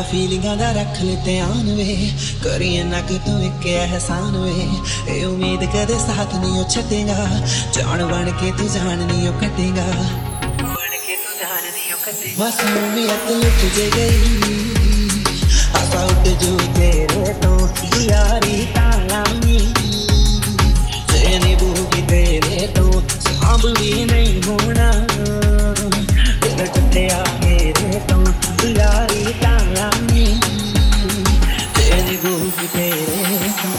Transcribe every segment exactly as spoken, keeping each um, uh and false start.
फीलिंगां दा रख ले ध्यान वे करिए ना कि तू एक एहसान वे ए उम्मीद कदे साथ नहीं छड्डेगा जान बन के तू जान नहीं कटेगा बन के तू जान नहीं कटेगा मासूमियत लुट जे गई आसा उठ जो तेरे तो यारी तालामी तेरी बूही तेरे तो सांभ भी नहीं होना तेरे टुटिया मेरे तो यारी तालामी तेरी बूही तेरे तो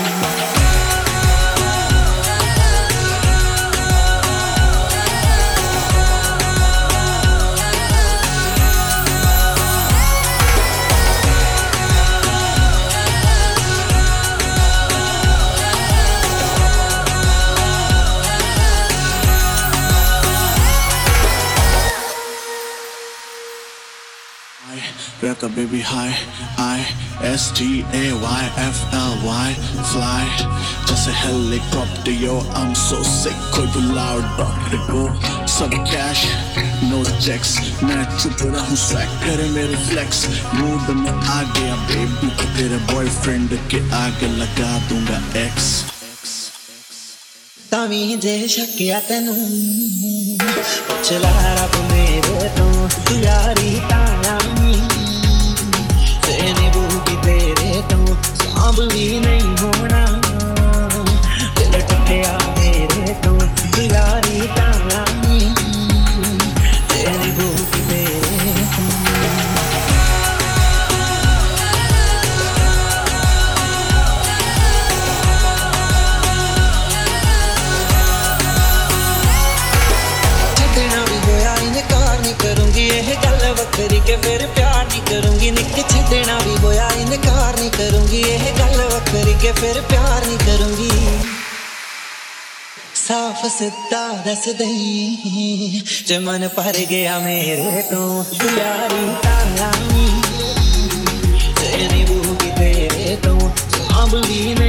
Rock a baby high, I S T A Y F L Y, fly. Just a helicopter, yo, I'm so sick. कोई बुलाओ डॉक्टर को सब cash, no checks. मैं चुप रहा हूँ swag करे मेरे flex. Mood में आ गया baby, तेरे boyfriend के आगे लगा दूंगा X. तावी जे शक्या तेनू पुछला रब मेरे तो तू यारी तालामी तेरी बूही तेरे तो सांभ भी नहीं होना दिल टूटिया मेरे तो तू यारी तालामी तेरी बूही तेरे तो करूंगी ये गल वखरी के फिर प्यार नहीं करूंगी निक छड़ना भी होया इनकार नहीं करूंगी ये गल वखरी के फिर प्यार नहीं करूंगी साफ सिद्धा दस दई जे मन भर गया मेरे तो यारी तालामी तेरी बूही तेरे तो सांभ भी नहीं